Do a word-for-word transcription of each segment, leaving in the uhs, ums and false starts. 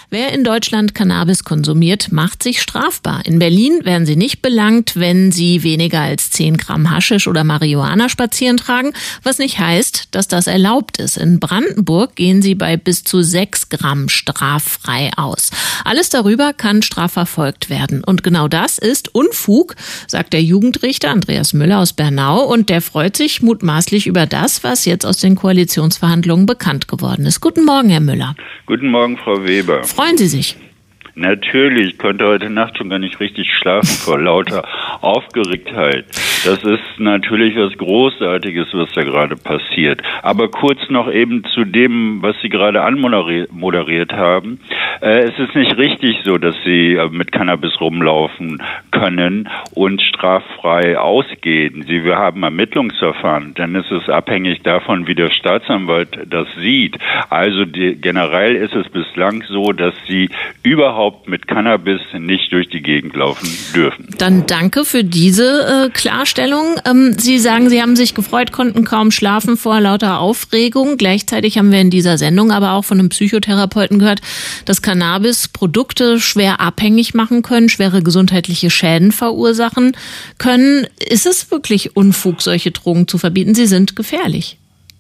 Wer in Deutschland Cannabis konsumiert, macht sich strafbar. In Berlin werden sie nicht belangt, wenn sie weniger als zehn Gramm Haschisch oder Marihuana spazieren tragen, was nicht heißt, dass das erlaubt ist. In Brandenburg gehen sie bei bis zu sechs Gramm straffrei aus. Alles darüber kann strafverfolgt werden. Und genau das ist Unfug, sagt der Jugendrichter Andreas Müller aus Bernau. Und der freut sich mutmaßlich über das, was jetzt aus den Koalitionsverhandlungen bekannt geworden ist. Guten Morgen, Herr Müller. Guten Morgen, Frau Weber. Freuen Sie sich? Natürlich, ich konnte heute Nacht schon gar nicht richtig schlafen vor lauter Aufgeregtheit. Das ist natürlich was Großartiges, was da gerade passiert. Aber kurz noch eben zu dem, was Sie gerade anmoderiert haben. Äh, es ist nicht richtig so, dass Sie äh, mit Cannabis rumlaufen können und straffrei ausgehen. Sie, wir haben Ermittlungsverfahren, dann ist es abhängig davon, wie der Staatsanwalt das sieht. Also die, generell ist es bislang so, dass Sie überhaupt mit Cannabis nicht durch die Gegend laufen dürfen. Dann danke für diese äh, Klarstellung. Ähm, Sie sagen, Sie haben sich gefreut, konnten kaum schlafen vor lauter Aufregung. Gleichzeitig haben wir in dieser Sendung aber auch von einem Psychotherapeuten gehört, dass Cannabis Produkte schwer abhängig machen können, schwere gesundheitliche Schäden verursachen können. Ist es wirklich Unfug, solche Drogen zu verbieten? Sie sind gefährlich.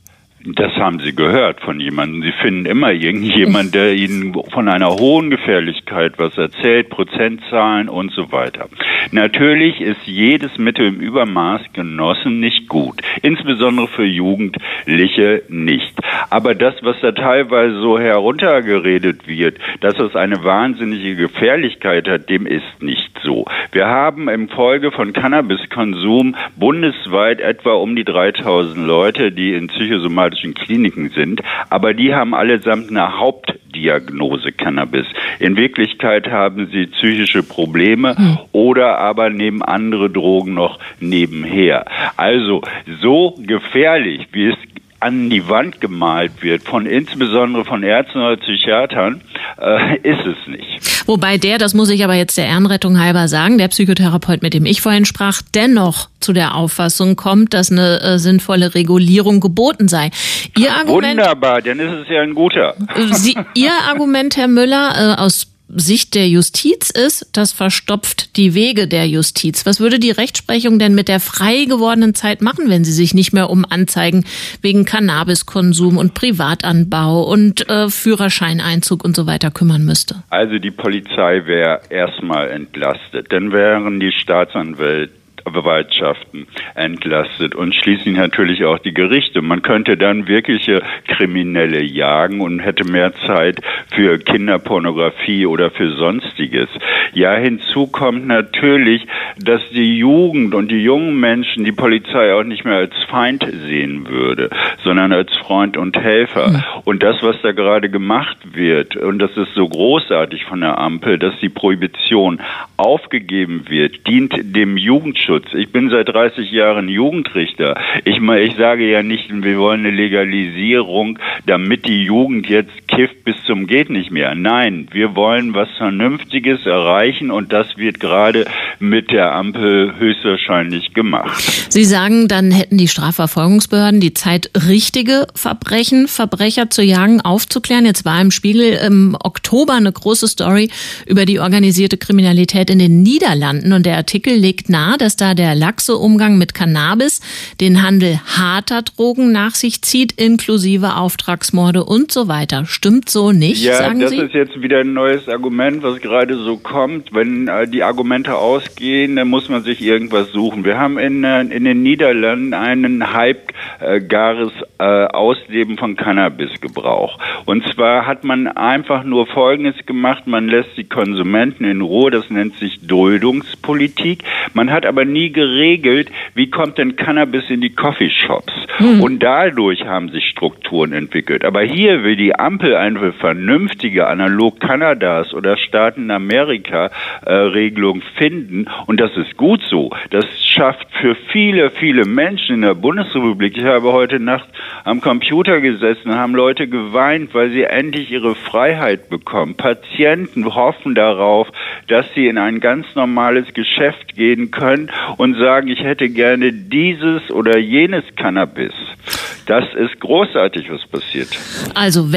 Das haben Sie gehört von jemandem. Sie finden immer irgendjemanden, der Ihnen von einer hohen Gefährlichkeit was erzählt, Prozentzahlen und so weiter. Natürlich ist jedes Mittel im Übermaß genossen nicht gut, insbesondere für Jugendliche nicht. Aber das, was da teilweise so heruntergeredet wird, dass es eine wahnsinnige Gefährlichkeit hat, dem ist nicht so. Wir haben im Folge von Cannabiskonsum bundesweit etwa um die dreitausend Leute, die in psychosomatischen Kliniken sind, aber die haben allesamt eine Hauptdiagnose Cannabis. In Wirklichkeit haben sie psychische Probleme hm. oder aber nehmen andere Drogen noch nebenher. Also so gefährlich, wie es an die Wand gemalt wird, von insbesondere von Ärzten oder Psychiatern, äh, ist es nicht. Wobei der, das muss ich aber jetzt der Ehrenrettung halber sagen, der Psychotherapeut, mit dem ich vorhin sprach, dennoch zu der Auffassung kommt, dass eine äh, sinnvolle Regulierung geboten sei. Ihr Argument, wunderbar, dann ist es ja ein guter. Sie, Ihr Argument, Herr Müller, äh, aus Sicht der Justiz ist, das verstopft die Wege der Justiz. Was würde die Rechtsprechung denn mit der frei gewordenen Zeit machen, wenn sie sich nicht mehr um Anzeigen wegen Cannabiskonsum und Privatanbau und äh, Führerscheineinzug und so weiter kümmern müsste? Also die Polizei wäre erstmal entlastet. Dann wären die Staatsanwälte Gewaltschaften entlastet und schließlich natürlich auch die Gerichte. Man könnte dann wirkliche Kriminelle jagen und hätte mehr Zeit für Kinderpornografie oder für Sonstiges. Ja, hinzu kommt natürlich, dass die Jugend und die jungen Menschen die Polizei auch nicht mehr als Feind sehen würde, sondern als Freund und Helfer. Mhm. Und das, was da gerade gemacht wird, und das ist so großartig von der Ampel, dass die Prohibition aufgegeben wird, dient dem Jugendschutz. Ich bin seit dreißig Jahren Jugendrichter. Ich, ich sage ja nicht, wir wollen eine Legalisierung, damit die Jugend jetzt kifft bis zum geht nicht mehr. Nein, wir wollen was Vernünftiges erreichen und das wird gerade mit der Ampel höchstwahrscheinlich gemacht. Sie sagen, dann hätten die Strafverfolgungsbehörden die Zeit, richtige Verbrechen, Verbrecher zu jagen, aufzuklären. Jetzt war im Spiegel im Oktober eine große Story über die organisierte Kriminalität in den Niederlanden und der Artikel legt nahe, dass da der laxe Umgang mit Cannabis den Handel harter Drogen nach sich zieht, inklusive Auftragsmorde und so weiter. Stimmt so nicht, ja, sagen das Sie? Ist jetzt wieder ein neues Argument, was gerade so kommt. Wenn äh, die Argumente ausgehen, dann muss man sich irgendwas suchen. Wir haben in, äh, in den Niederlanden einen halbgares äh, Ausleben von Cannabisgebrauch. Und zwar hat man einfach nur Folgendes gemacht, man lässt die Konsumenten in Ruhe, das nennt sich Duldungspolitik. Man hat aber nie geregelt, wie kommt denn Cannabis in die Coffeeshops. Hm. Und dadurch haben sich Strukturen entwickelt. Aber hier will die Ampel eine vernünftige, analog Kanadas oder Staaten in Amerika äh, Regelung finden. Und das ist gut so. Das schafft für viele, viele Menschen in der Bundesrepublik. Ich habe heute Nacht am Computer gesessen, haben Leute geweint, weil sie endlich ihre Freiheit bekommen. Patienten hoffen darauf, dass sie in ein ganz normales Geschäft gehen können und sagen, ich hätte gerne dieses oder jenes Cannabis. Das ist großartig, was passiert. Also wenn denn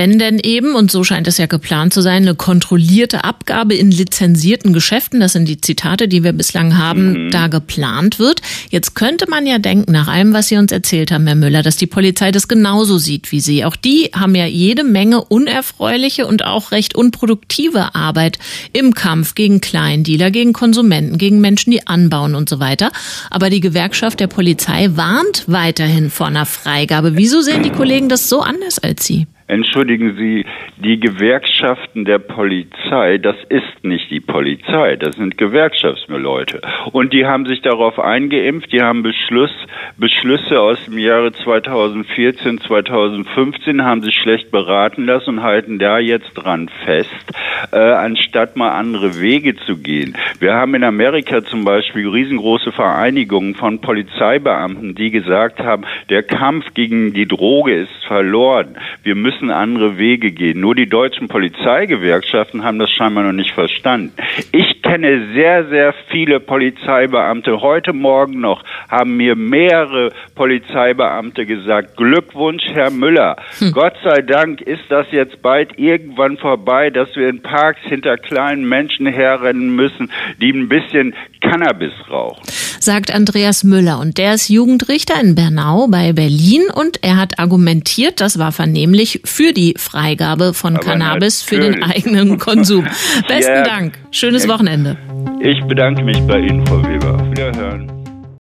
eben, und so scheint es ja geplant zu sein, eine kontrollierte Abgabe in lizenzierten Geschäften, das sind die Zitate, die wir bislang haben, mhm. da geplant wird. Jetzt könnte man ja denken, nach allem, was Sie uns erzählt haben, Herr Müller, dass die Polizei das genauso sieht wie Sie. Auch die haben ja jede Menge unerfreuliche und auch recht unproduktive Arbeit im Kampf gegen Kleindealer, gegen Konsumenten, gegen Menschen, die anbauen und so weiter. Aber die Gewerkschaft der Polizei warnt weiterhin vor einer Freigabe. Wieso sehen die Kollegen das so anders als Sie? Entschuldigen Sie, die Gewerkschaften der Polizei, das ist nicht die Polizei, das sind Gewerkschaftsleute. Und die haben sich darauf eingeimpft, die haben Beschluss, Beschlüsse aus dem Jahre zweitausendvierzehn, zweitausendfünfzehn, haben sich schlecht beraten lassen und halten da jetzt dran fest, äh, anstatt mal andere Wege zu gehen. Wir haben in Amerika zum Beispiel riesengroße Vereinigungen von Polizeibeamten, die gesagt haben, der Kampf gegen die Droge ist verloren. Wir müssen andere Wege gehen. Nur die deutschen Polizeigewerkschaften haben das scheinbar noch nicht verstanden. Ich kenne sehr, sehr viele Polizeibeamte. Heute Morgen noch haben mir mehrere Polizeibeamte gesagt, Glückwunsch, Herr Müller. Hm. Gott sei Dank ist das jetzt bald irgendwann vorbei, dass wir in Parks hinter kleinen Menschen herrennen müssen, die ein bisschen Cannabis rauchen. Sagt Andreas Müller, und der ist Jugendrichter in Bernau bei Berlin, und er hat argumentiert, das war vernehmlich, für die Freigabe von Aber Cannabis natürlich. für den eigenen Konsum. Besten ja. Dank. Schönes Wochenende. Ich bedanke mich bei Ihnen, Frau Weber. Auf Wiederhören.